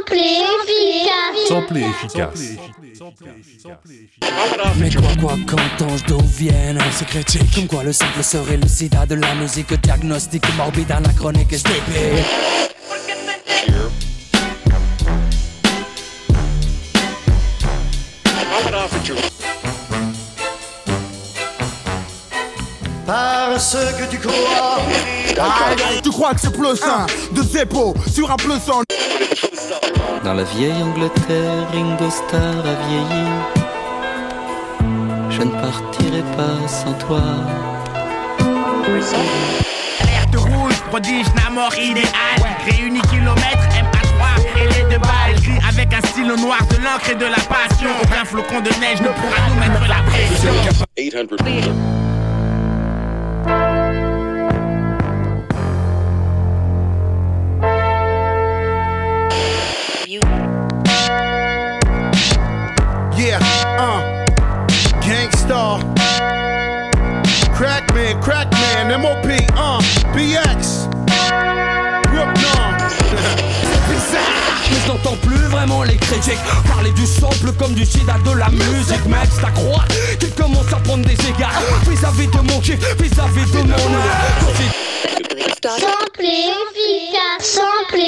Samplé efficace. Mais quoi qu'entends-je d'où viennent ces critiques? Comme quoi le simple serait le sida de la musique. Diagnostic morbide, anachronique et stupide. Parce que tu crois. Tu crois que c'est plus un de Zeppo sur un plus un. Dans la vieille Angleterre, Ringo Starr a vieilli. Je ne partirai pas sans toi. Alerte rouge, prodige, Namor idéal. Réunis kilomètres, MA3 et les deux balles. Écrit avec un stylo noir, de l'encre et de la passion. Aucun flocon de neige ne pourra nous mettre la pression. 800. Yeah, Gangstar, Crackman, MOP, BX, Brooklyn. Mais je n'entends plus vraiment les critiques parler du sample comme du sida de la musique. Mec, c'est à croire qu'il commence à prendre des égards vis-à-vis de mon kiff, vis-à-vis de mon art. Samplé efficace.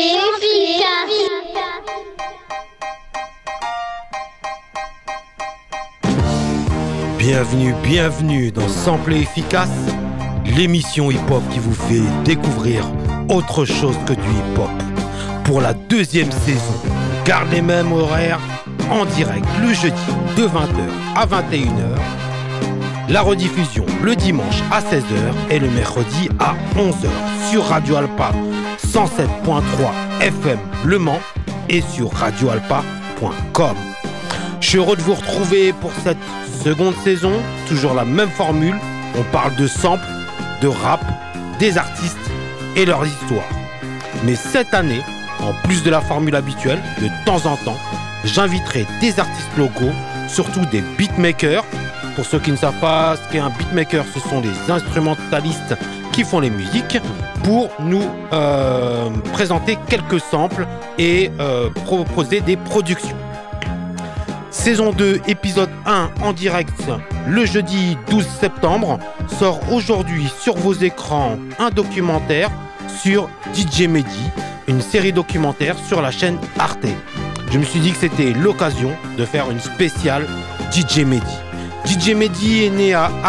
Bienvenue dans Samplé efficace, l'émission hip-hop qui vous fait découvrir autre chose que du hip-hop. Pour la deuxième saison, on garde les mêmes horaires en direct le jeudi de 20h à 21h, la rediffusion le dimanche à 16h et le mercredi à 11h sur Radio Alpa 107.3 FM Le Mans et sur radioalpa.com. Je suis heureux de vous retrouver pour cette seconde saison, toujours la même formule, on parle de samples, de rap, des artistes et leurs histoires. Mais cette année, en plus de la formule habituelle, de temps en temps, j'inviterai des artistes locaux, surtout des beatmakers. Pour ceux qui ne savent pas ce qu'est un beatmaker, ce sont les instrumentalistes qui font les musiques, pour nous présenter quelques samples et proposer des productions. Saison 2, épisode 1 en direct le jeudi 12 septembre. Sort aujourd'hui sur vos écrans un documentaire sur DJ Mehdi, une série documentaire sur la chaîne Arte. Je me suis dit que c'était l'occasion de faire une spéciale DJ Mehdi. DJ Mehdi est né à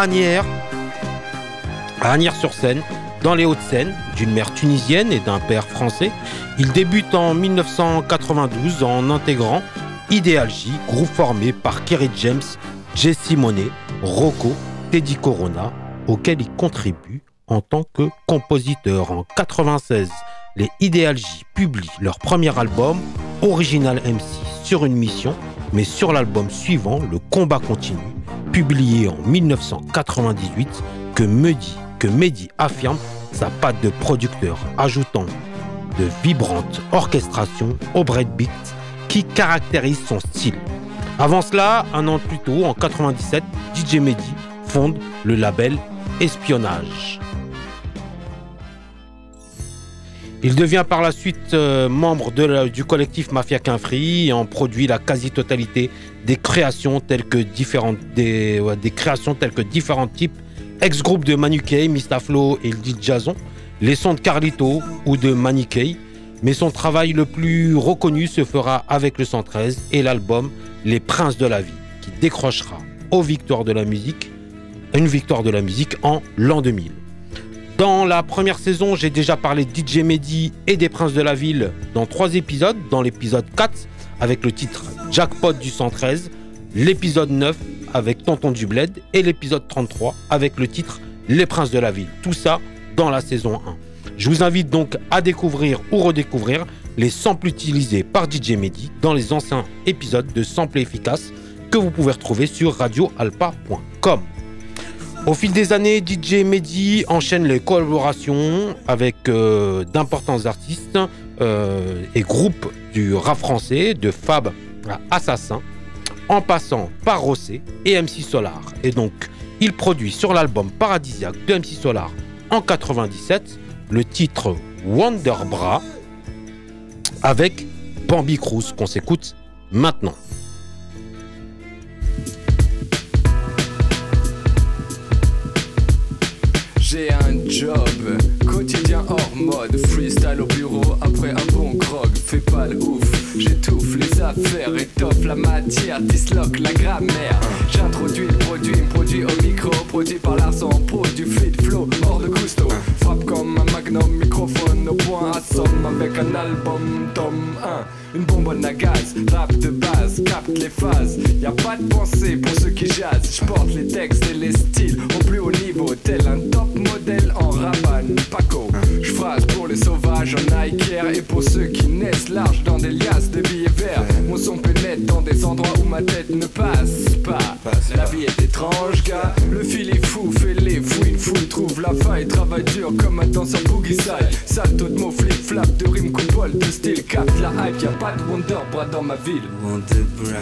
Asnières-sur-Seine, dans les Hauts-de-Seine, d'une mère tunisienne et d'un père français. Il débute en 1992 en intégrant Ideal J, groupe formé par Kerry James, Jesse Monet, Rocco, Teddy Corona, auquel il contribue en tant que compositeur. En 1996, les Ideal J publient leur premier album, Original MC, sur une mission, mais sur l'album suivant, Le Combat Continue, publié en 1998, que Mehdi affirme sa patte de producteur, ajoutant de vibrantes orchestrations au breakbeat qui caractérise son style. Avant cela, un an plus tôt, en 97, DJ Mehdi fonde le label Espionnage. Il devient par la suite membre du collectif Mafia Quinfri et en produit la quasi-totalité des créations telles que différents types, ex-groupes de Manukay, Mistaflo et Lil Jason, les sons de Carlito ou de Manikay. Mais son travail le plus reconnu se fera avec le 113 et l'album Les Princes de la Vie, qui décrochera une victoire de la musique en l'an 2000. Dans la première saison, j'ai déjà parlé de DJ Mehdi et des Princes de la Ville dans 3 épisodes. Dans l'épisode 4, avec le titre Jackpot du 113, l'épisode 9 avec Tonton du Bled et l'épisode 33 avec le titre Les Princes de la Ville. Tout ça dans la saison 1. Je vous invite donc à découvrir ou redécouvrir les samples utilisés par DJ Mehdi dans les anciens épisodes de Samplé efficace que vous pouvez retrouver sur radioalpa.com. Au fil des années, DJ Mehdi enchaîne les collaborations avec d'importants artistes et groupes du rap français, de Fab à Assassin, en passant par Rossé et MC Solar. Et donc, il produit sur l'album Paradisiaque de MC Solar en 97 le titre Wonderbra avec Bambi Cruz qu'on s'écoute maintenant. J'ai un job, quotidien hors mode, freestyle au bureau après un bon grog. Fais pas le ouf, j'étouffe les affaires, étoffe la matière, disloque la grammaire. J'introduis le produit, me produit au micro, produit par l'arsan pro du feed flow, hors de gusto. Frappe comme un magnum, microphone au point, assomme avec un album, tome 1. Une bonbonne à gaz, rap de base, capte les phases. Y'a pas de pensée pour ceux qui jazzent. J'porte les textes et les styles au plus haut niveau, tel un top modèle en Rabanne, Paco. J'phrase pour les sauvages en Nike Air et pour ceux qui naissent large dans des liasses de billets verts. Mon son pénètre dans des endroits où ma tête ne passe pas. La vie est étrange, gars. Le fil est fou, fais les fouilles, fouille, trouve la faille. Travaille dur comme un danseur boogie side. Salto de mots, flip-flap, de rimes, coupole, de style. Capte la hype, y'a pas de Wonder Bra dans ma ville. Wonder Bra.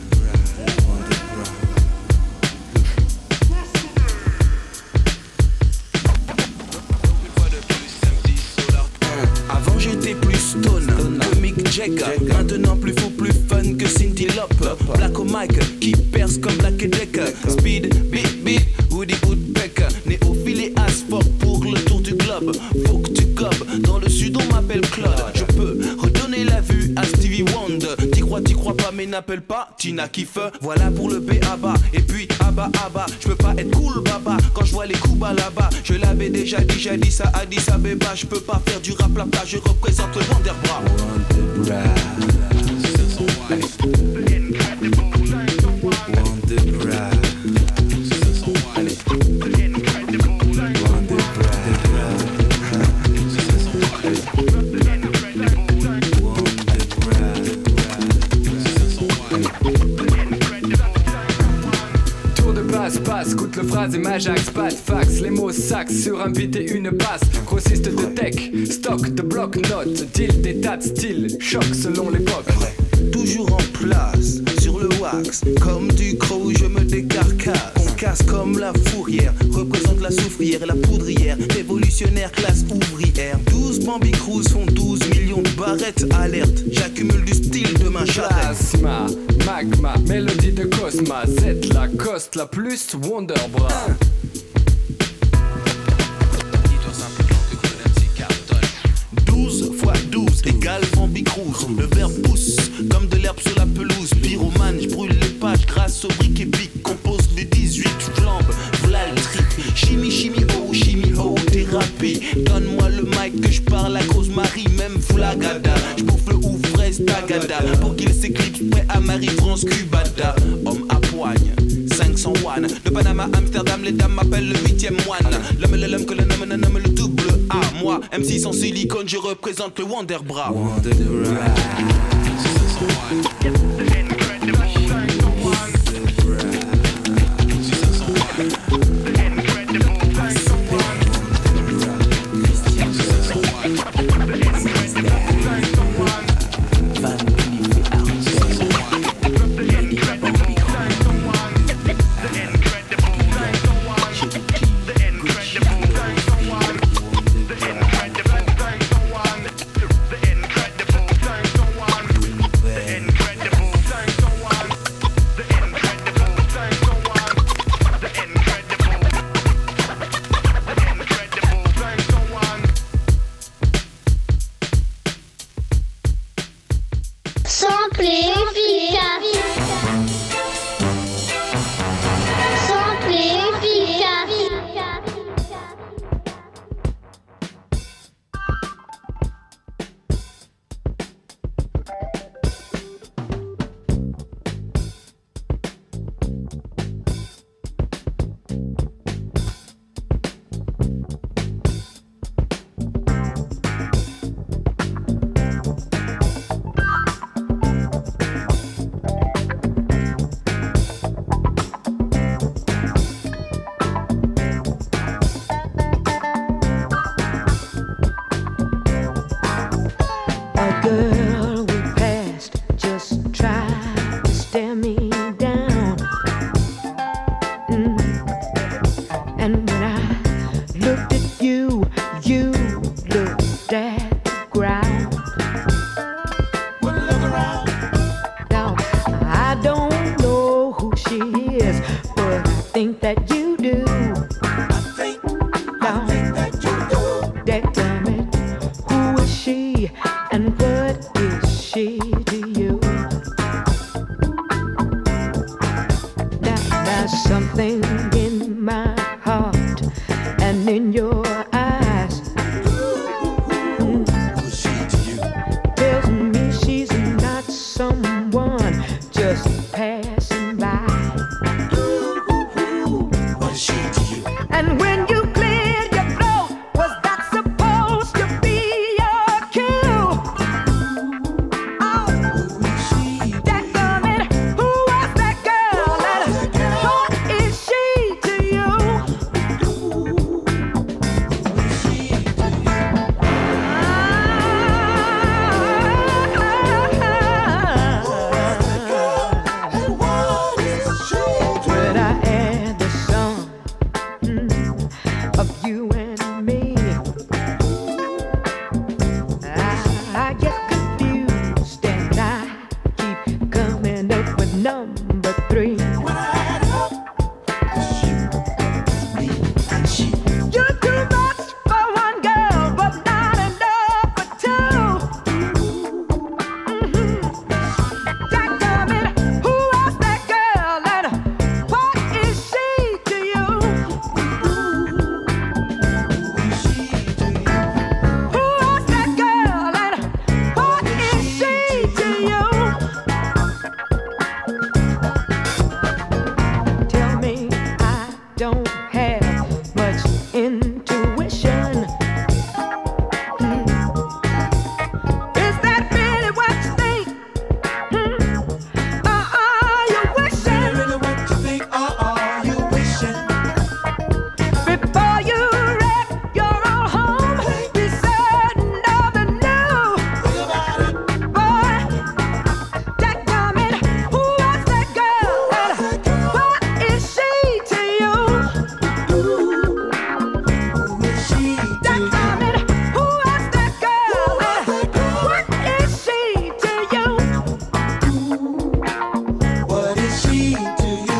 Avant j'étais plus stone que Mick Jagger. Maintenant plus fou, plus fun que Cyndi Lauper. Black au mic qui perce comme Black et Decker. Speed, beat, beat, Woody Woodpecker. Néophile et asphalt pour le tour du globe. Faut que tu gobes, dans le sud on m'appelle Claude. Je peux redonner la vue à Stevie Wonder. T'y crois pas mais n'appelle pas Tina Kiffer. Voilà pour le B.A.B.A. Et puis Abba Abba. Je peux pas être cool baba quand je vois les coups bas là-bas. Je l'avais déjà dit ça à Addis Abeba. Je peux pas faire du rap là, je représente le Wonder Bra. Wonder Bra. Wonder Bra. Passe, coûte le phrase et Majax, pas de fax. Les mots sax sur un beat et une passe. Grossiste de tech, stock de bloc-notes. Deal des tas de styles, choc selon l'époque. Toujours en place, sur le wax. Comme du croc, je me décarcasse. On casse comme la fourrière. Représente la soufrière et la poudrière. Révolutionnaire, classe ouvrière. 12 Bambi Cruz font 12 millions de barrettes. Alerte, j'accumule du style de ma charrette. Plasma, magma, mélodie de Cosma. Z, la coste, la plus Wonder Bra. 12 fois 12 égale Bambi Cruz. Le verbe pousse comme de l'herbe sur la pelouse. Pyromane, j'brûle les pages grâce au brick et bic. Compose les 18 flambes, v'là le trip. Chimie, oh, thérapie. Donne-moi le mic que j'parle à Rosemary, même Flagada. J'bouffe le ouf, fraise, tagada. Pour qu'il s'éclipse, prêt à Marie-France, Cubata. Homme à poigne, 500 one. De Panama, Amsterdam, les dames m'appellent le 8ème moine. L'homme que le nomme le double A. Moi, MC sans silicone, je représente le Wonder Bra. Wonder Bra. that you do. I think that you do. Damn it, who is she and what is she to you? Now there's something in my heart and in your eyes. Who's she to you? Tells me she's not someone just passing by. What is she to you? And when you cleared your throat, was that supposed to be your cue? Oh, who is she? Dadgummit, who was that girl? And what is she to you? Who is she to you? When I add the sum of you and me, I get confused and I keep coming up with number 3. When I add up me and she, you're too much for one girl, but not enough for two. Dadgummit, who was that girl and what is she to you? Who was that girl and what is she to you? Tell me I don't have much intuition. Is that really what you think? You wishing? Really what you think? You wishing? Before you wreck your own home, be certain of the new. Think about it, boy. Dadgummit, who was that girl and what is she to you? Who is she to you? Dadgummit, who was that girl and what is she to you? What is she to you?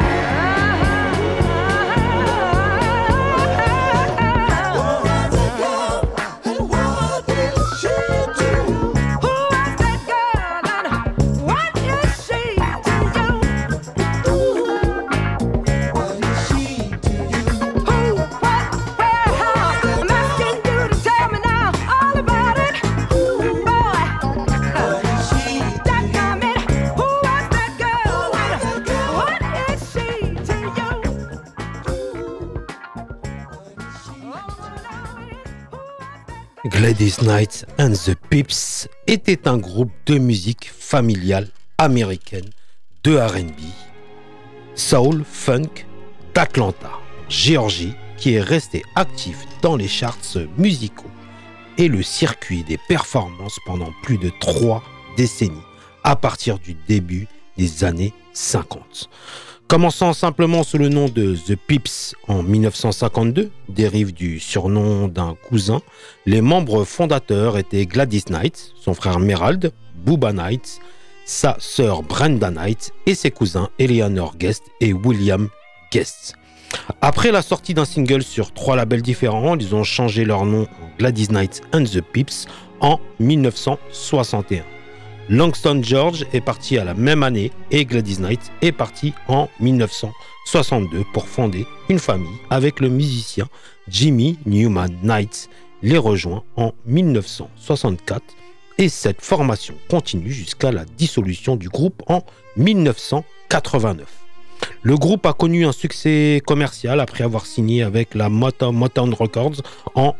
Gladys Knight and the Pips était un groupe de musique familiale américaine de R&B, soul, funk d'Atlanta, Géorgie, qui est resté actif dans les charts musicaux et le circuit des performances pendant plus de 3 décennies, à partir du début des années 50. Commençant simplement sous le nom de The Pips en 1952, dérive du surnom d'un cousin, les membres fondateurs étaient Gladys Knight, son frère Merald, Bubba Knight, sa sœur Brenda Knight et ses cousins Eleanor Guest et William Guest. Après la sortie d'un single sur 3 labels différents, ils ont changé leur nom en Gladys Knight and the Pips en 1961. Langston George est parti à la même année et Gladys Knight est parti en 1962 pour fonder une famille avec le musicien Jimmy Newman Knight, les rejoint en 1964 et cette formation continue jusqu'à la dissolution du groupe en 1989. Le groupe a connu un succès commercial après avoir signé avec la Motown Records en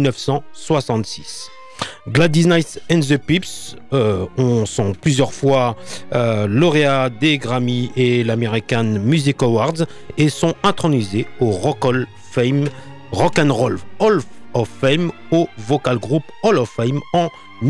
1966. Gladys Knight and the Pips sont plusieurs fois lauréats des Grammy et l'American Music Awards et sont intronisés au Rock and Roll Hall of Fame, au Vocal Group Hall of Fame en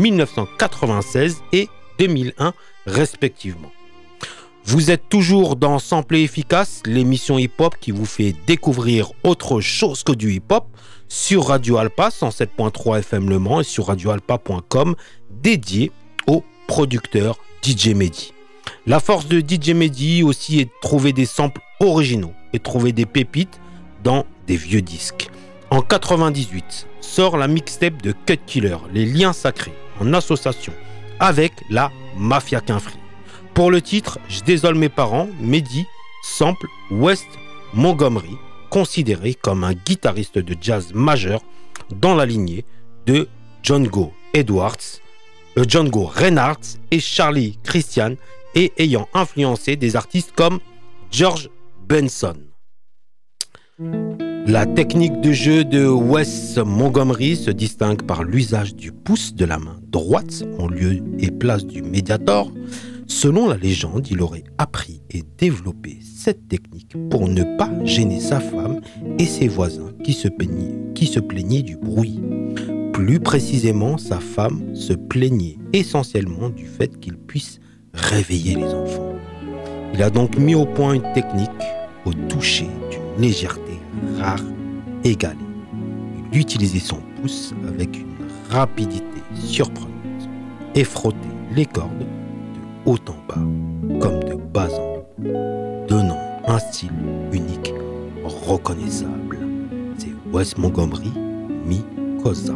1996 et 2001 respectivement. Vous êtes toujours dans Samplé Efficace, l'émission hip-hop qui vous fait découvrir autre chose que du hip-hop sur Radio Alpa 107.3 FM Le Mans et sur radioalpa.com, dédié au producteur DJ Mehdi. La force de DJ Mehdi aussi est de trouver des samples originaux et trouver des pépites dans des vieux disques. En 98, sort la mixtape de Cut Killer, Les Liens Sacrés, en association avec la Mafia Quinfri. Pour le titre Je désole mes parents, Mehdi sample Wes Montgomery, considéré comme un guitariste de jazz majeur dans la lignée de Django Reinhardt et Charlie Christian, et ayant influencé des artistes comme George Benson. La technique de jeu de Wes Montgomery se distingue par l'usage du pouce de la main droite en lieu et place du médiator. Selon la légende, il aurait appris et développé cette technique pour ne pas gêner sa femme et ses voisins qui se plaignaient du bruit. Plus précisément, sa femme se plaignait essentiellement du fait qu'il puisse réveiller les enfants. Il a donc mis au point une technique au toucher d'une légèreté rare égalée. Il utilisait son pouce avec une rapidité surprenante et frottait les cordes de haut en bas comme de bas en haut, donnant un style unique reconnaissable. C'est Wes Montgomery, Mi Cosa.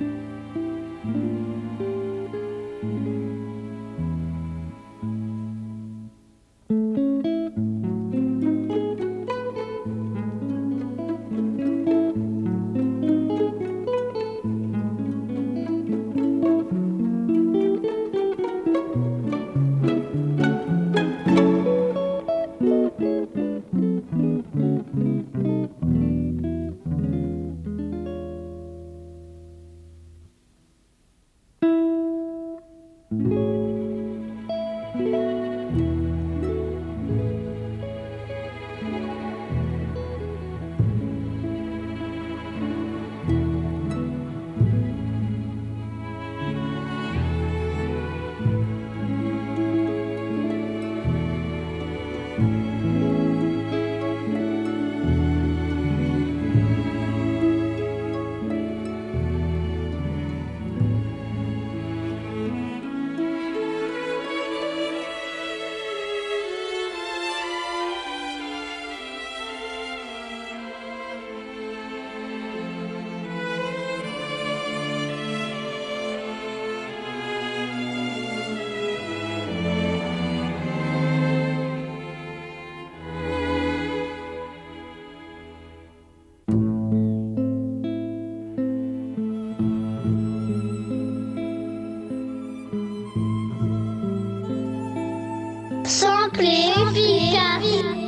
Simple et efficace.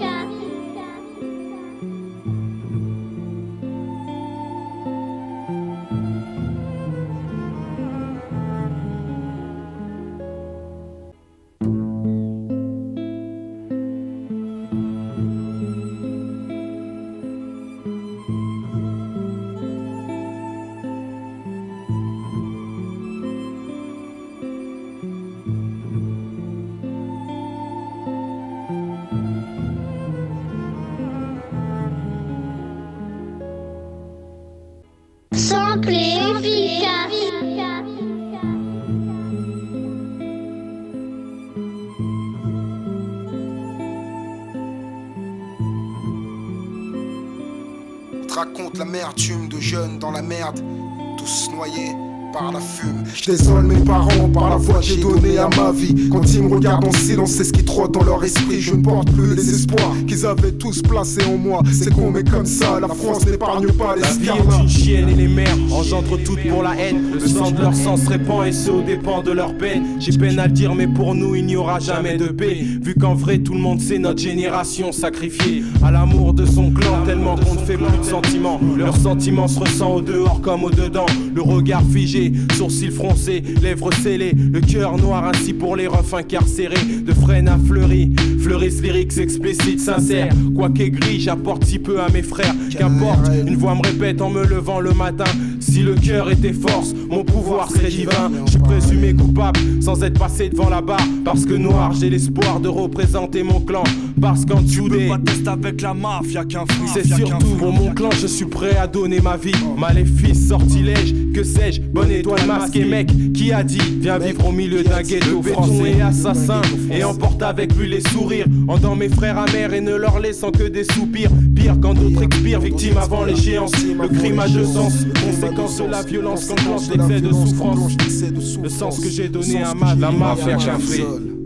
Simple et efficace. On te raconte l'amertume de jeunes dans la merde, tous noyés par la fume. Je désole mes parents par la voix que j'ai donnée à ma vie. Quand ils me regardent en silence, c'est ce qui trotte dans leur esprit. Je ne porte plus les espoirs qu'ils avaient tous placés en moi. C'est con mais comme ça, la France n'épargne pas les La vie scarlats. est une chienne et les mères engendrent toutes pour la haine. Le sang de leur sang se répand et ce au dépend de leur peine. J'ai peine à le dire mais pour nous il n'y aura jamais de paix. Vu qu'en vrai tout le monde sait notre génération sacrifiée à l'amour de son clan. Tellement qu'on ne fait plus de sentiments. Leurs sentiments se ressentent au dehors comme au dedans. Le regard figé, sourcils froncés, lèvres scellées, le cœur noir ainsi pour les refs incarcérés. De Fresnes à Fleury, fleurissent lyriques explicites, sincères. Quoi qu'aigri, j'apporte si peu à mes frères. Qu'importe, une voix me répète en me levant le matin. Si le cœur était force, mon pouvoir serait divin. Je suis présumé coupable sans être passé devant la barre. Parce que noir, j'ai l'espoir de représenter mon clan. Parce qu'en dessous des... avec la mafia qu'un fruit. C'est surtout pour mon clan, je suis prêt à donner ma vie. Maléfice, sortilège, que sais-je, bonne étoile masquée, mec, qui a dit viens vivre au milieu d'un ghetto français et assassin, et emporte avec lui les sourires, endort mes frères amers et ne leur laissant que des soupirs. Pire quand d'autres expirent, victimes avant l'échéance. Le crime a deux sens, conséquence de la violence qu'enclenche l'excès de souffrance. Le sens que j'ai donné à la mafia qu'un fric.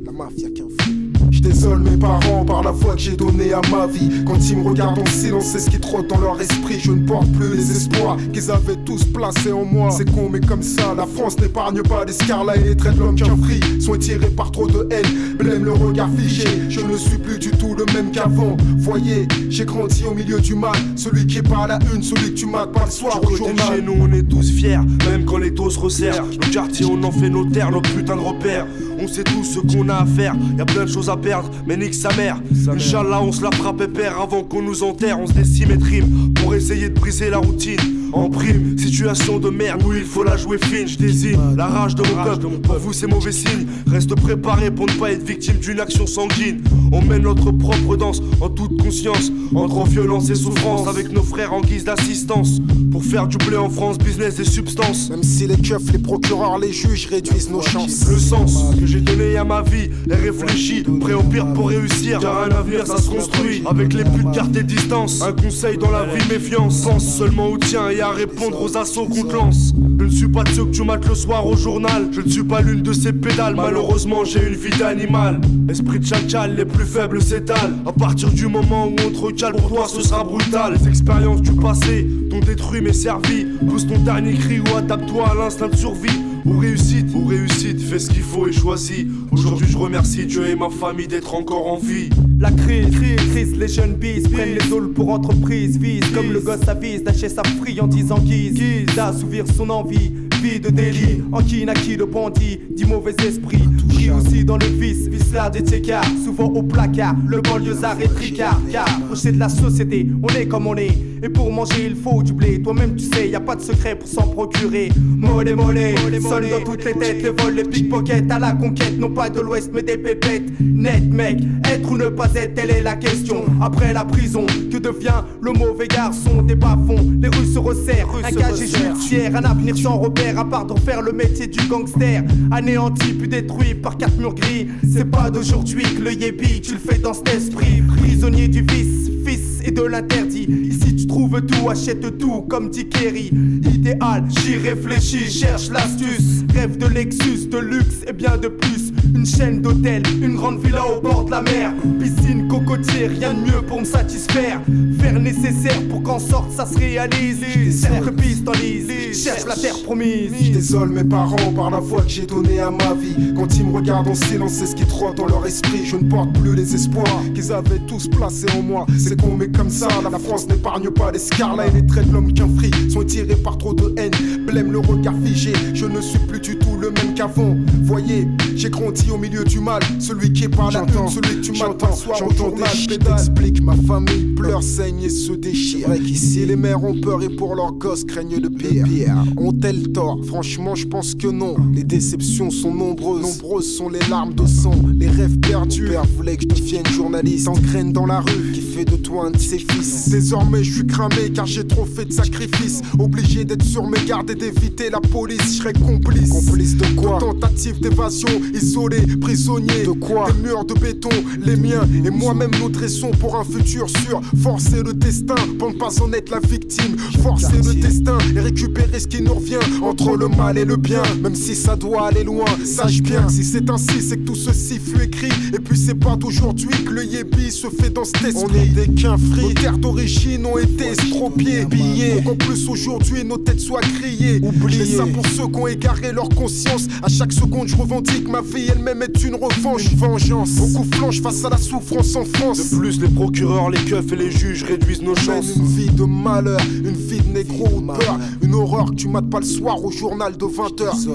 Je désole mes parents par la foi que j'ai donnée à ma vie. Quand ils me regardent en silence, c'est ce qui trotte dans leur esprit. Je ne porte plus les espoirs qu'ils avaient tous placés en moi. C'est con mais comme ça, la France n'épargne pas des scarlats et les traits de l'homme qu'un free sont étirés par trop de haine. Blême le regard figé, je ne suis plus du tout le même qu'avant. Voyez, j'ai grandi au milieu du mal. Celui qui est pas à la une, celui que tu mates pas le soir au journal. Chez nous on est tous fiers, même quand les taux se resserrent. Nos quartiers on en fait nos terres, nos putains de repères. On sait tous ce qu'on a à faire, y'a plein de choses à perdre, mais nique sa mère. Inch'Allah on se la fera pépère avant qu'on nous enterre. On se décime et trime pour essayer de briser la routine. En prime, situation de merde où il faut la jouer fine. Je désigne la rage de mon peuple, pour vous c'est mauvais signe. Reste préparé pour ne pas être victime d'une action sanguine. On mène notre propre danse en toute conscience, entre violence et souffrance, avec nos frères en guise d'assistance. Pour faire du blé en France, business et substances. Même si les keufs, les procureurs, les juges réduisent nos chances. Le sens que j'ai donné à ma vie est réfléchi, prêt au pire pour réussir. Car un avenir ça se construit avec les putes cartes et distance. Un conseil dans la vie, méfiance. Pense seulement au tien et à répondre aux assauts qu'on te lance. Je ne suis pas de ceux que tu mates le soir au journal. Je ne suis pas l'une de ces pédales. Malheureusement j'ai une vie d'animal. Esprit de chacal, les plus faibles s'étalent. À partir du moment où on te recale, pour toi ce sera brutal. Les expériences du passé t'ont détruit mais servi. Pousse ton dernier cri ou adapte-toi à l'instinct de survie. Ou réussite, fais ce qu'il faut et choisis. Aujourd'hui je remercie Dieu et ma famille d'être encore en vie. La crise, les jeunes bis prennent les halls pour entreprise. Vise comme le gosse avise d'acheter sa friandise en guise d'assouvir son envie. Vie de délit, en qui naquit le bandit, dit mauvais esprit. Pris aussi dans le vice là des tchécards, souvent au placard, le banlieusard est tricard. Car au de la société, on est comme on est. Et pour manger il faut du blé, toi-même tu sais, y a pas de secret pour s'en procurer. Monnaie, seul dans toutes les têtes, les vols, les pickpockets à la conquête, non pas de l'ouest mais des pépettes. Net mec, être ou ne pas être, telle est la question. Après la prison, que devient le mauvais garçon? Des bas-fonds, les rues se resserrent, un casier judiciaire, un avenir sans repère, à part d'en faire le métier du gangster. Anéanti puis détruit par 4 murs gris. C'est pas d'aujourd'hui que le yébi, tu le fais dans cet esprit. Prisonnier du vice, fils et de l'interdit. Ici tu trouves tout, achète tout comme dit Kerry. Idéal, j'y réfléchis, cherche l'astuce. Rêve de Lexus, de luxe et bien de plus. Une chaîne d'hôtels, une grande villa au bord de la mer. Piscine, cocotier, rien de mieux pour me satisfaire. Faire nécessaire pour qu'en sorte ça se réalise. Cercle pistolise, cherche la terre promise. Je désole mes parents par la foi que j'ai donnée à ma vie. Quand ils me regardent en silence, c'est ce qui trotte dans leur esprit. Je ne porte plus les espoirs qu'ils avaient tous placés en moi. C'est con mais comme ça, la France n'épargne pas les scarlats et les traits de l'homme qu'un free sont étirés par trop de haine. Blême le regard figé, je ne suis plus du tout le même qu'avant. Voyez, j'ai grandi au milieu du mal. Celui qui est pas la une, celui que tu m'attends. J'entends des je t'explique, ma famille pleure, saigne et se déchire. Ici les mères ont peur et pour leurs gosses craignent le pire. Ont-elles tort? Franchement je pense que non. Les déceptions sont nombreuses. Nombreuses sont les larmes de sang, les rêves perdus. Père voulait que je devienne journaliste, engraine dans la rue, qui fait de toi un de ses fils. Désormais je suis cramé car j'ai trop fait de sacrifices. Obligé d'être sur mes gardes et d'éviter la police. Je serais complice. Complice de quoi? De tentative d'évasion, isolé, prisonnier. De quoi? Des murs de béton, les miens et moi-même nous dressons pour un futur sûr. Forcer le destin pour ne pas en être la victime. Forcer le destin et récupérer ce qui nous revient. Entre le mal et le bien, même si ça doit aller loin. Sache bien que si c'est ainsi, c'est que tout ceci fut écrit. Et puis c'est pas d'aujourd'hui que le yébi se fait dans cet esprit. On est des quinfris, nos terres d'origine ont été estropiées, pillées. Pour qu'en plus aujourd'hui nos têtes soient grillées. Oubliez ça pour ceux qui ont égaré leur conscience. À chaque seconde je revendique ma vie elle-même est une revanche, une vengeance. Beaucoup flanchent face à la souffrance en France. De plus les procureurs, les keufs et les juges réduisent nos chances. Une vie de malheur, une vie de négro ou de peur. Une horreur que tu mates pas le soir au journal de 20h.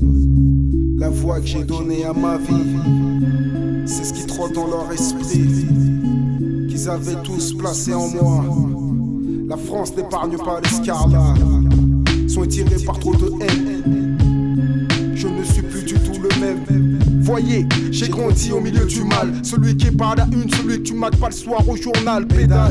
La voix que j'ai donnée à ma vie, c'est ce qui trotte dans leur esprit, qu'ils avaient tous placé en moi. La France n'épargne pas les scarlats, sont étirés par trop de haine. Je ne suis plus du tout le même. Voyez, j'ai grandi au milieu du mal. Celui qui est pas à la une, celui que tu mates pas le soir au journal. Pédale.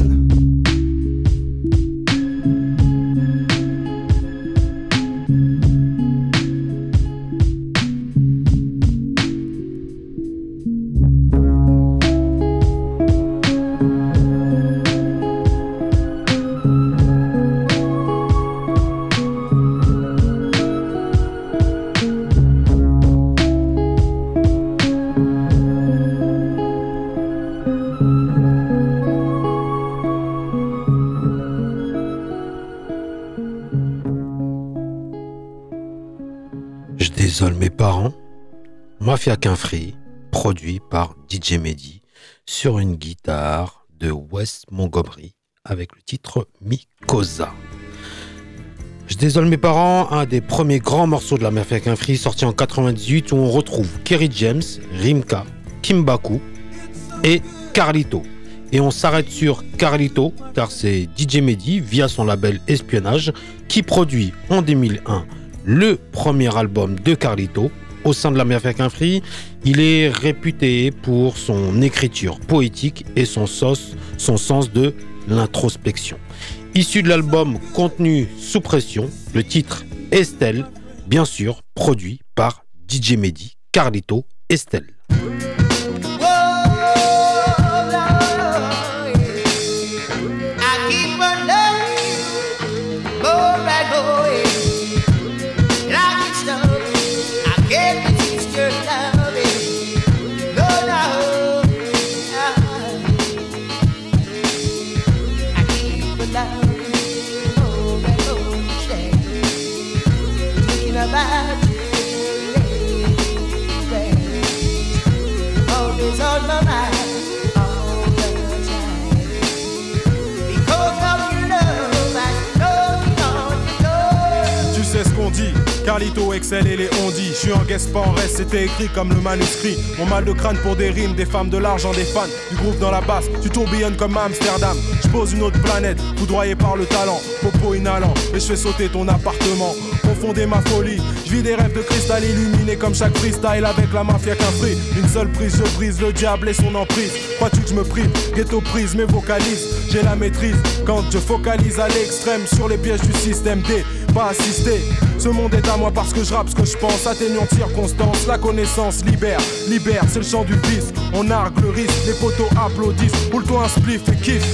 Mafia Qu'un Free, produit par DJ Mehdi, sur une guitare de Wes Montgomery, avec le titre Mikosa. Je désole mes parents, un des premiers grands morceaux de la Mafia Qu'un Free, sorti en 98, où on retrouve Kerry James, Rimka, Kimbaku et Carlito. Et on s'arrête sur Carlito, car c'est DJ Mehdi, via son label Espionnage, qui produit en 2001 le premier album de Carlito. Au sein de la Mafia Qu'un Free, il est réputé pour son écriture poétique et son sens de l'introspection. Issu de l'album Contenu sous pression, le titre Estelle, bien sûr, produit par DJ Mehdi, Carlito, Estelle. Carlito, Excel et les ondis. Je suis en guest pas en reste, c'était écrit comme le manuscrit. Mon mal de crâne pour des rimes, des femmes, de l'argent, des fans. Du groove dans la basse, tu tourbillonnes comme à Amsterdam. Je pose une autre planète, foudroyé par le talent. Popo inhalant, et je fais sauter ton appartement. Confondez ma folie, je vis des rêves de cristal illuminés comme chaque freestyle avec la Mafia Qu'un Free. Une seule prise, je brise le diable et son emprise. Crois-tu que je me prive, ghetto prise, mais vocalise. J'ai la maîtrise quand je focalise à l'extrême sur les pièges du système D. Pas assisté, ce monde est à moi parce que je rappe ce que je pense. Atténuante circonstance, la connaissance libère. Libère, c'est le chant du vice. On argue le risque, les poteaux applaudissent. Roule-toi un spliff et kiffe.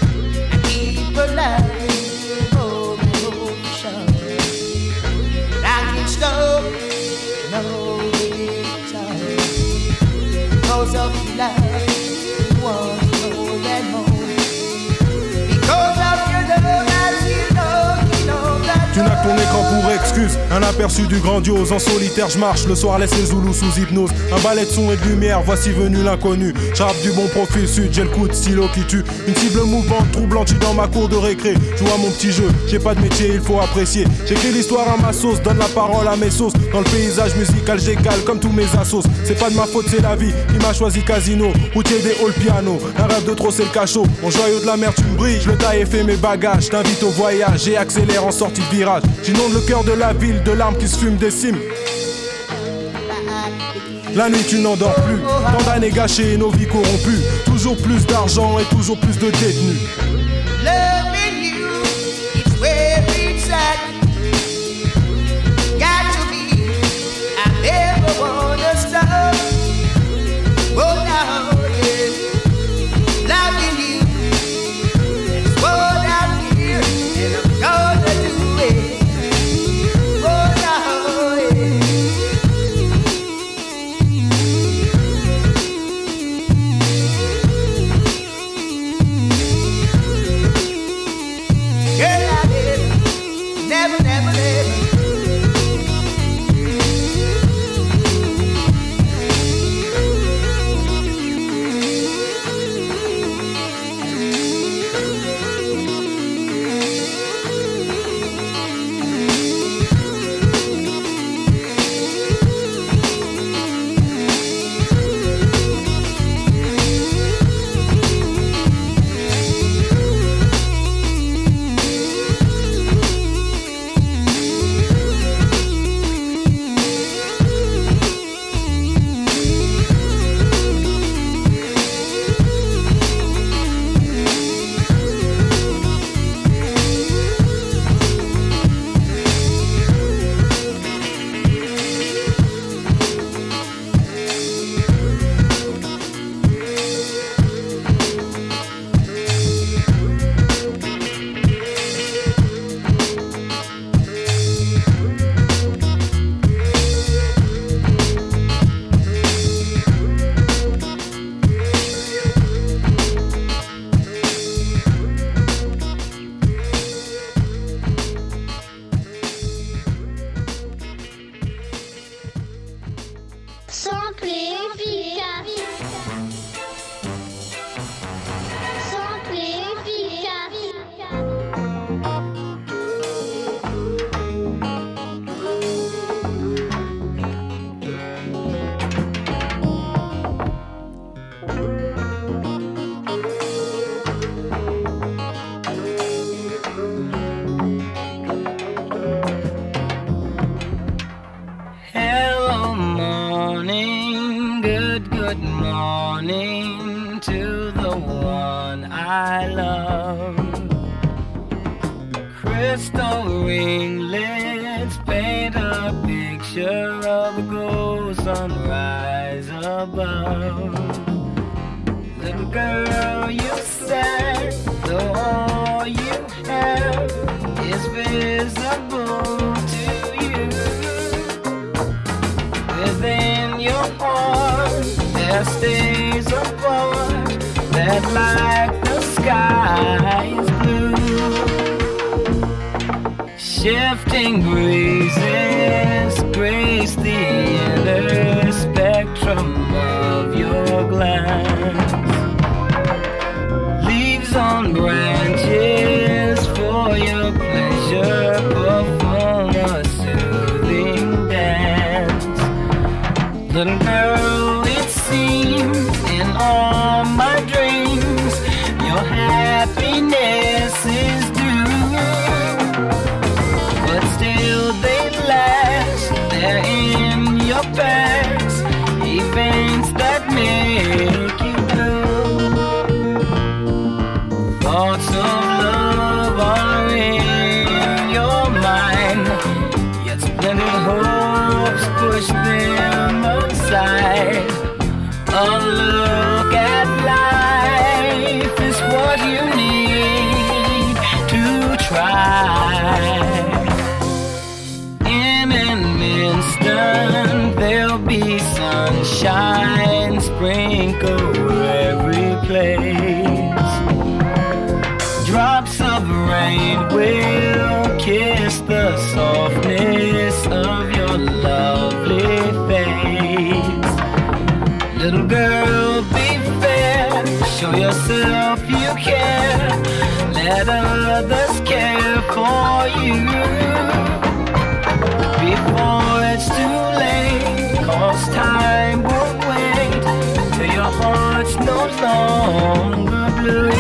Tu n'as que ton écran pour excuse, un aperçu du grandiose. En solitaire je marche, le soir laisse les Zoulous sous hypnose. Un balai de son et de lumière, voici venu l'inconnu. J'rappe du bon profil sud, j'ai le coup de stylo qui tue. Une cible mouvante, troublante, dans ma cour de récré. Joue à mon petit jeu, j'ai pas de métier, il faut apprécier. J'écris l'histoire à ma sauce, donne la parole à mes sauces. Dans le paysage musical j'écale comme tous mes assos. C'est pas de ma faute, c'est la vie qui m'a choisi casino. Routier des halls piano, un rêve de trop c'est le cachot. Mon joyau de la mer tu me brilles, je le taille et fais mes bagages. T'invite au voyage et accélère en sortie de virage. J'inonde le cœur de la ville, de larmes qui se fument des cimes. La nuit tu n'endors plus, tant d'années gâchées et nos vies corrompues. Toujours plus d'argent et toujours plus de détenus. Loving you, it's where it's at. Got to be, I never wanna stop. Oh no, yeah. Loving you, that's what I feel, and I'm gonna do it. morning to the one I love. Crystal ringlets paint a picture of a gold sunrise above. Little girl, you said the all you have is visible to you. Within your heart there stays a part that like the sky is blue. Shifting breezes grace the inner spectrum of your glance. Leaves on branches for your pleasure, perform a soothing dance. Little girl, it seems in all my dreams your happiness is due, but still they last. They're in your past, events that make you blue. Thoughts of love are in your mind, yet splendid hopes push them aside. A look at life is what you need to try. In an instant there'll be sunshine sprinkle every place. Drops of rain will kiss the softness of your lovely face. Little girl, be fair, show yourself you care. Let others care for you before it's too late, 'cause time won't wait till your heart's no longer blue.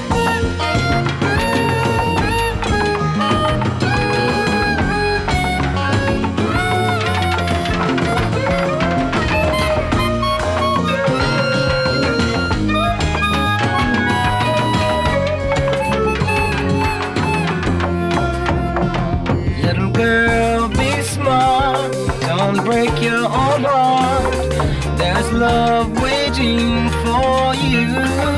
Girl, be smart, don't break your own heart. There's love waiting for you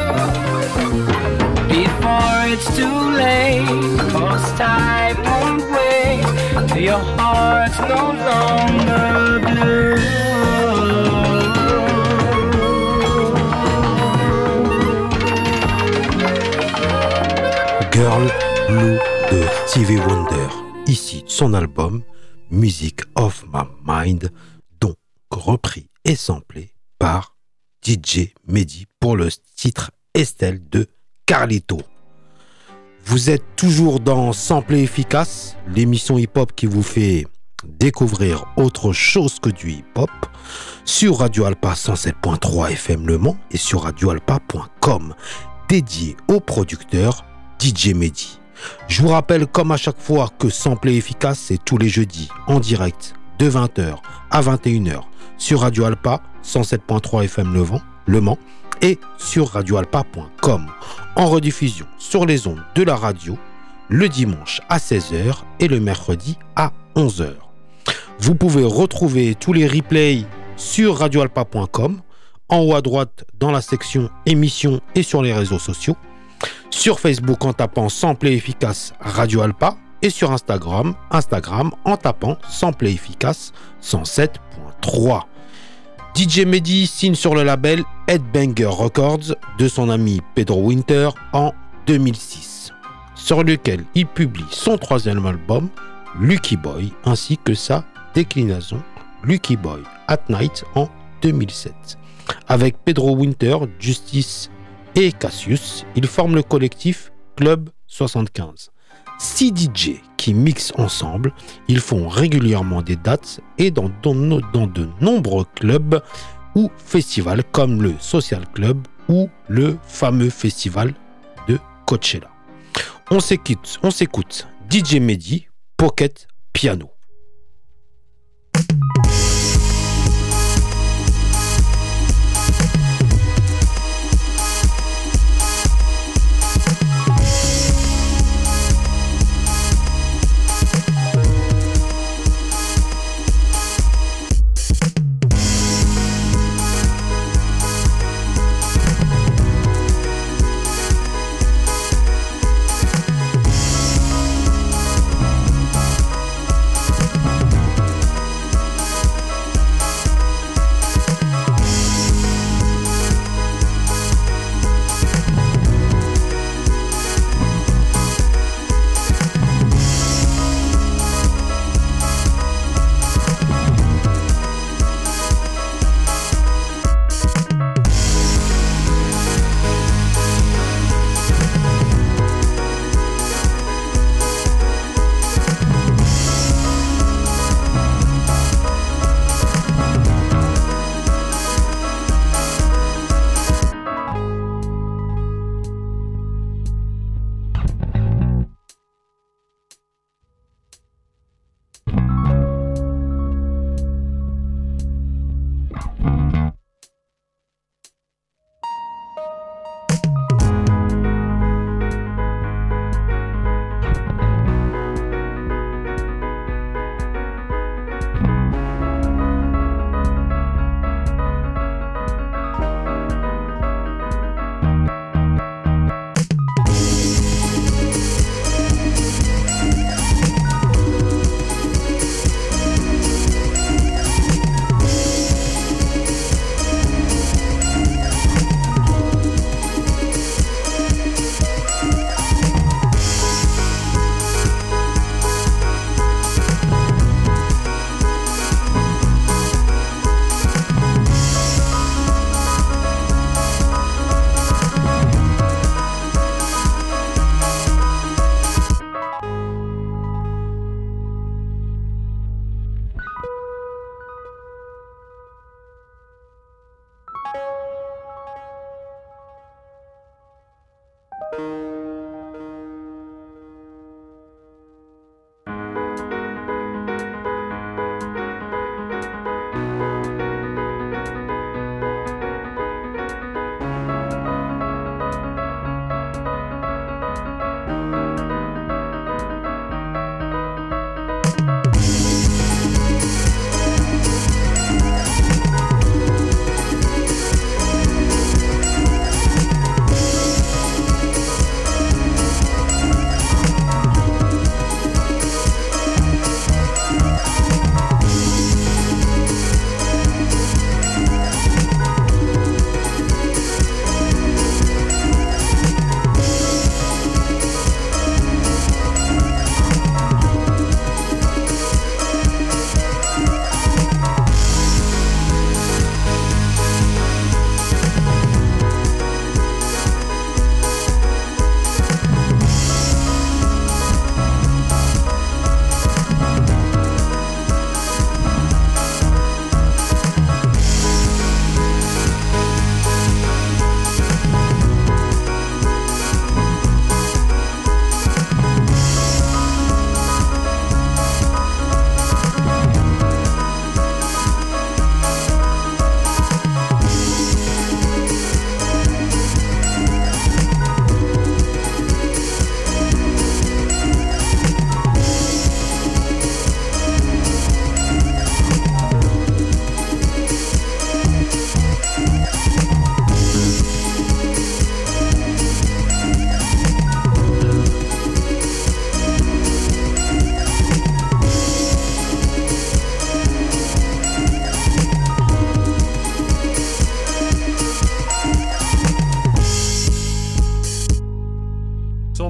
before it's too late, 'cause time won't wait till your heart's no longer blue. Girl Blue de Stevie Wonder, ici de son album Music of My Mind, donc repris et samplé par DJ Mehdi pour le titre Estelle de Carlito. Vous êtes toujours dans Samplé Efficace, l'émission hip-hop qui vous fait découvrir autre chose que du hip-hop sur Radio Alpa 107.3 FM Le Mans et sur radioalpa.com, dédié au producteur DJ Mehdi. Je vous rappelle comme à chaque fois que Samplé Efficace, c'est tous les jeudis en direct de 20h à 21h sur Radio Alpa 107.3 FM Le Mans et sur radioalpa.com, en rediffusion sur les ondes de la radio le dimanche à 16h et le mercredi à 11h. Vous pouvez retrouver tous les replays sur radioalpa.com, en haut à droite dans la section émissions et sur les réseaux sociaux, sur Facebook en tapant Samplé Efficace Radio Alpa et sur Instagram en tapant Samplé Efficace 107.3. DJ Mehdi signe sur le label Headbanger Records de son ami Pedro Winter en 2006, sur lequel il publie son troisième album Lucky Boy ainsi que sa déclinaison Lucky Boy at Night en 2007. Avec Pedro Winter, Justice et Cassius, ils forment le collectif Club 75. 6 DJ qui mixent ensemble, ils font régulièrement des dates et dans de nombreux clubs ou festivals comme le Social Club ou le fameux festival de Coachella. On s'écoute DJ Mehdi, Pocket Piano.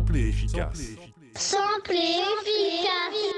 Simple et efficace. Simple et efficace.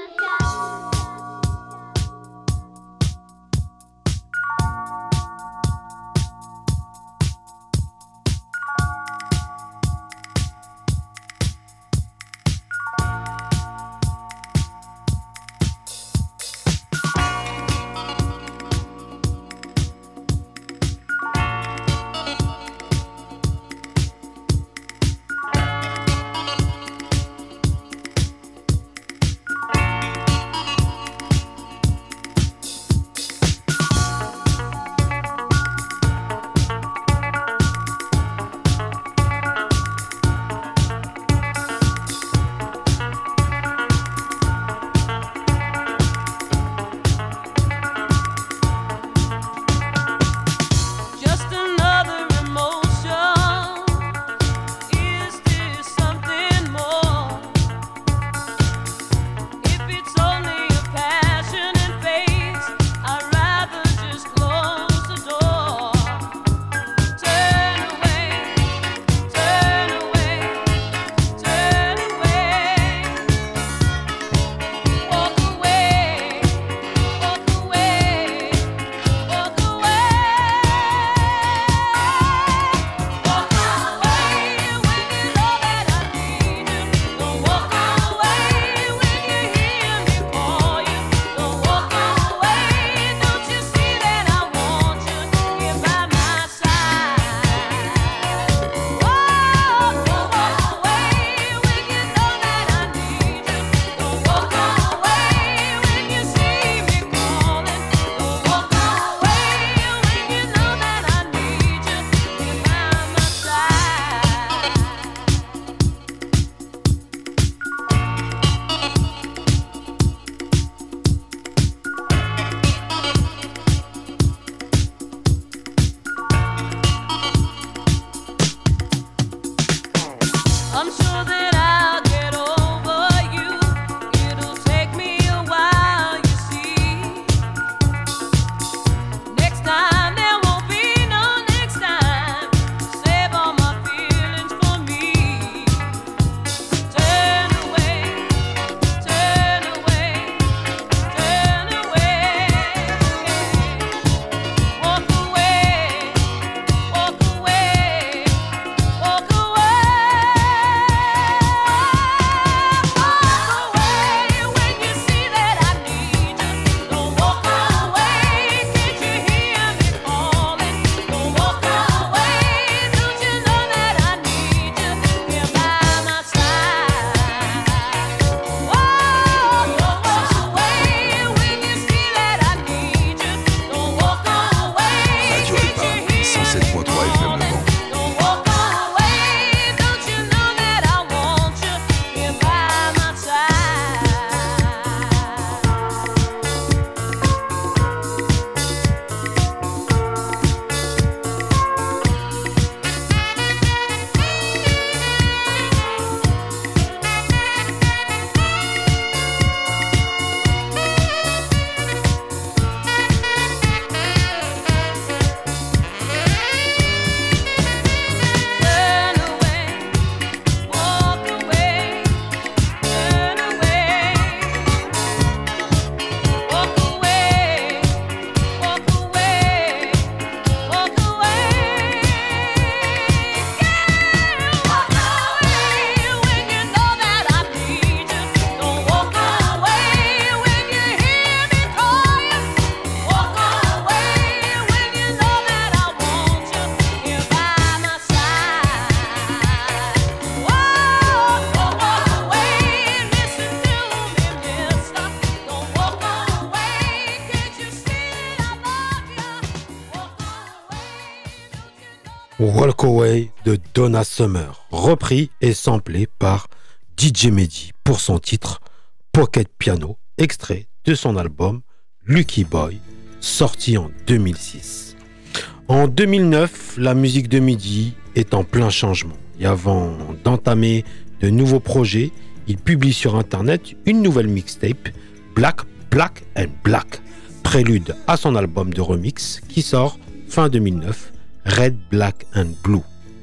Walk Away de Donna Summer, repris et samplé par DJ Mehdi pour son titre Pocket Piano, extrait de son album Lucky Boy, sorti en 2006. En 2009, la musique de Mehdi est en plein changement. Et avant d'entamer de nouveaux projets, il publie sur internet une nouvelle mixtape, Black, Black and Black, prélude à son album de remix qui sort fin 2009, Red, Black and Blue.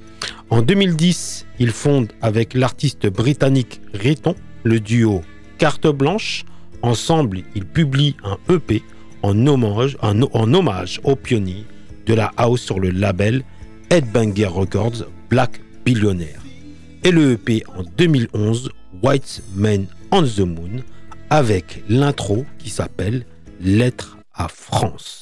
En 2010, il fonde avec l'artiste britannique Riton le duo Carte Blanche. Ensemble, ils publient un EP en hommage aux pionniers de la house sur le label Headbanger Records Black Billionaire. Et le EP en 2011, White Man on the Moon, avec l'intro qui s'appelle Lettre à France.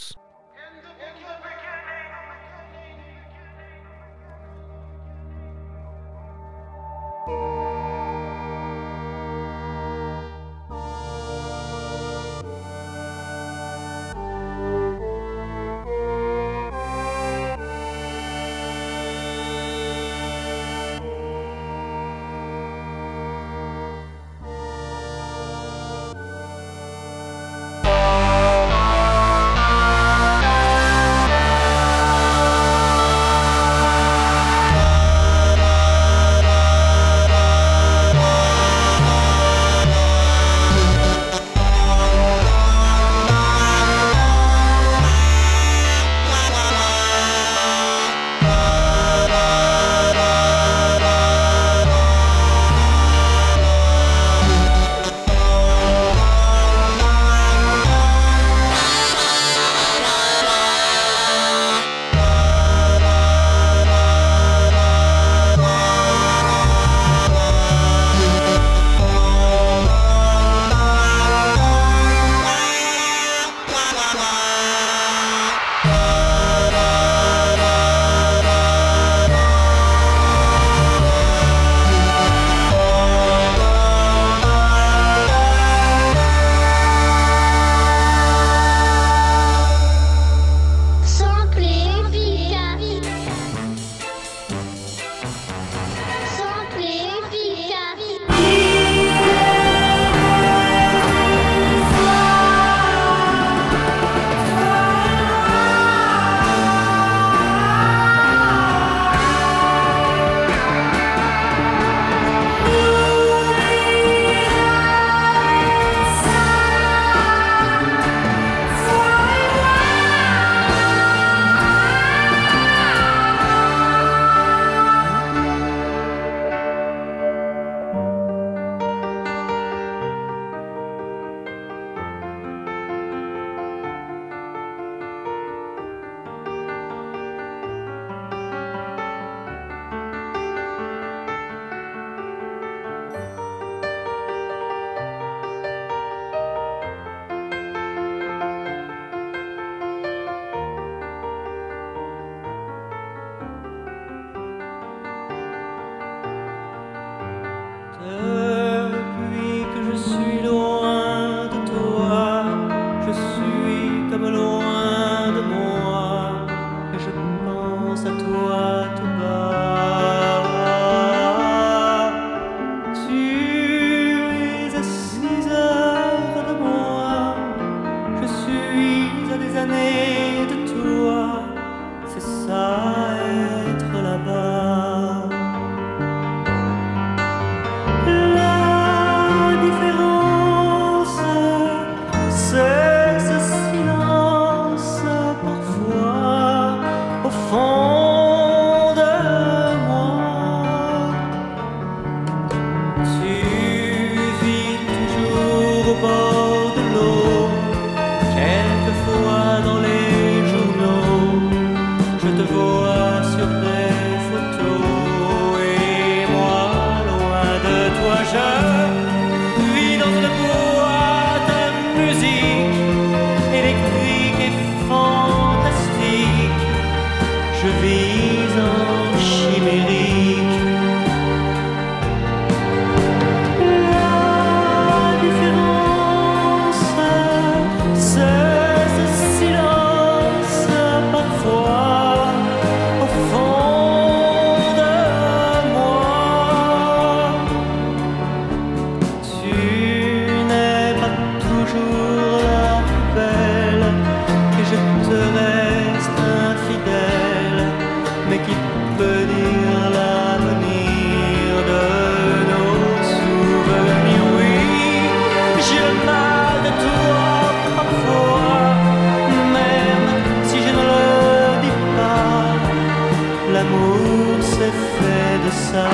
l'amour c'est fait de ça.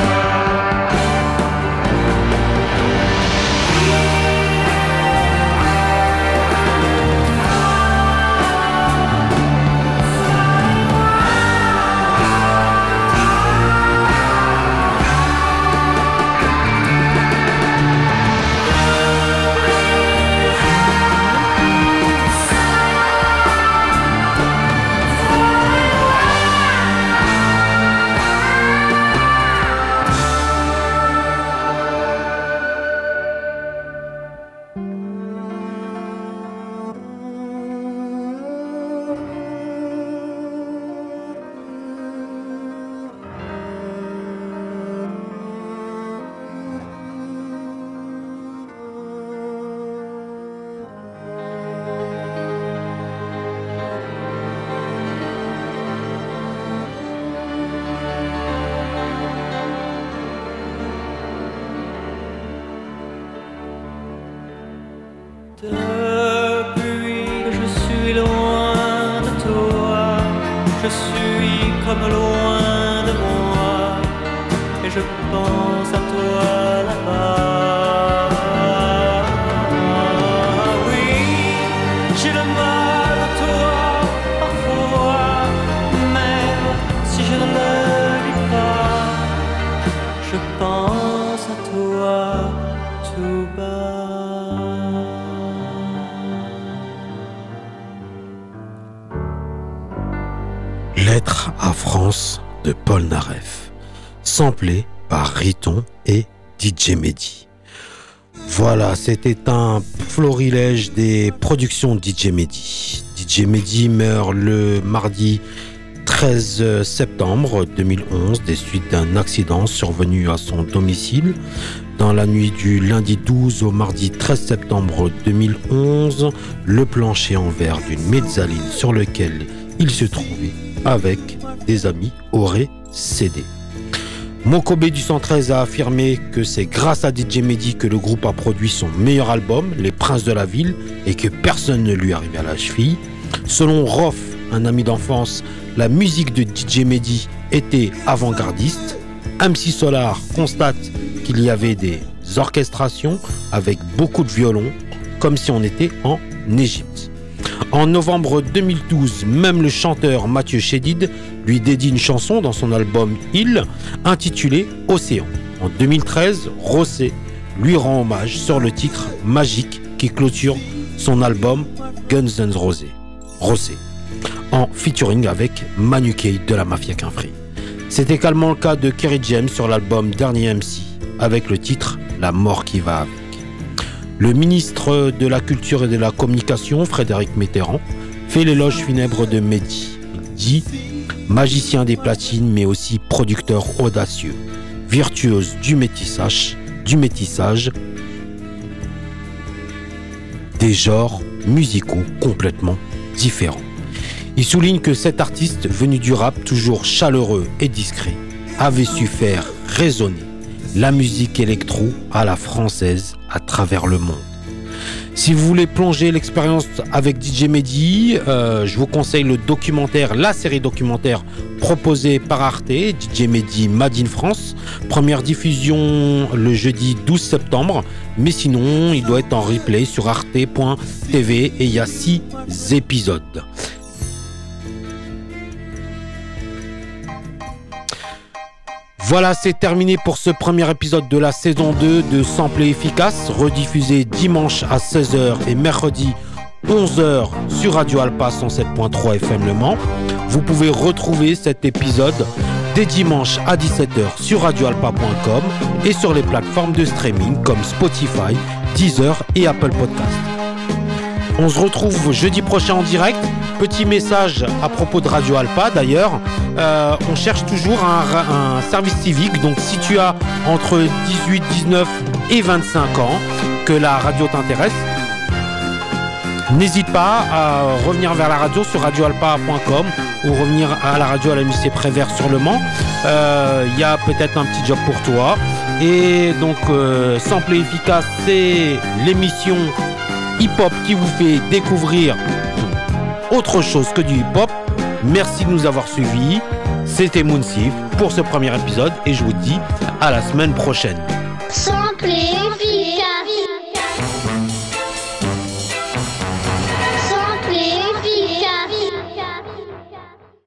Depuis que je suis loin de toi, je suis comme loin de moi, et je pense à toi là-bas. Oui, j'ai le mal de toi parfois, même si je ne le dis pas, je pense à toi tout bas. Lettre à France de Paul Naref, samplé par Riton et DJ Mehdi. Voilà, c'était un florilège des productions DJ Mehdi. DJ Mehdi meurt le mardi 13 septembre 2011 des suites d'un accident survenu à son domicile. Dans la nuit du lundi 12 au mardi 13 septembre 2011, le plancher en verre d'une mezzanine sur lequel il se trouvait avec des amis aurait cédé. Mokobé du 113 a affirmé que c'est grâce à DJ Mehdi que le groupe a produit son meilleur album, Les Princes de la Ville, et que personne ne lui arrivait à la cheville. Selon Rof, un ami d'enfance, la musique de DJ Mehdi était avant-gardiste. MC Solar constate qu'il y avait des orchestrations avec beaucoup de violons, comme si on était en Égypte. En novembre 2012, même le chanteur Mathieu Chédid lui dédie une chanson dans son album Il, intitulée Océan. En 2013, Rossé lui rend hommage sur le titre Magique qui clôture son album Guns N' Roses. Rossé, en featuring avec Manu Kay de la Mafia Quinfree. C'est également le cas de Kerry James sur l'album Dernier MC, avec le titre La mort qui va avec. Le ministre de la Culture et de la Communication, Frédéric Mitterrand, fait l'éloge funèbre de Mehdi. Il dit « Magicien des platines, mais aussi producteur audacieux, virtuose du métissage, des genres musicaux complètement différents. » Il souligne que cet artiste, venu du rap, toujours chaleureux et discret, avait su faire résonner la musique électro à la française à travers le monde. Si vous voulez plonger l'expérience avec DJ Mehdi, je vous conseille le documentaire, la série documentaire proposée par Arte, DJ Mehdi Made in France. Première diffusion le jeudi 12 septembre, mais sinon il doit être en replay sur arte.tv et il y a 6 épisodes. Voilà, c'est terminé pour ce premier épisode de la saison 2 de Samplé Efficace, rediffusé dimanche à 16h et mercredi 11h sur Radio Alpa 107.3 FM Le Mans. Vous pouvez retrouver cet épisode dès dimanche à 17h sur radioalpa.com et sur les plateformes de streaming comme Spotify, Deezer et Apple Podcast. On se retrouve jeudi prochain en direct. Petit message à propos de Radio Alpa d'ailleurs, on cherche toujours un service civique, donc si tu as entre 18, 19 et 25 ans, que la radio t'intéresse, n'hésite pas à revenir vers la radio sur radioalpa.com ou revenir à la radio à la MJC Prévert sur Le Mans. Il y a peut-être un petit job pour toi. Et donc Samplé Efficace, c'est l'émission hip-hop qui vous fait découvrir autre chose que du hip-hop. Merci de nous avoir suivis. C'était Mounsif pour ce premier épisode et je vous dis à la semaine prochaine. Samplez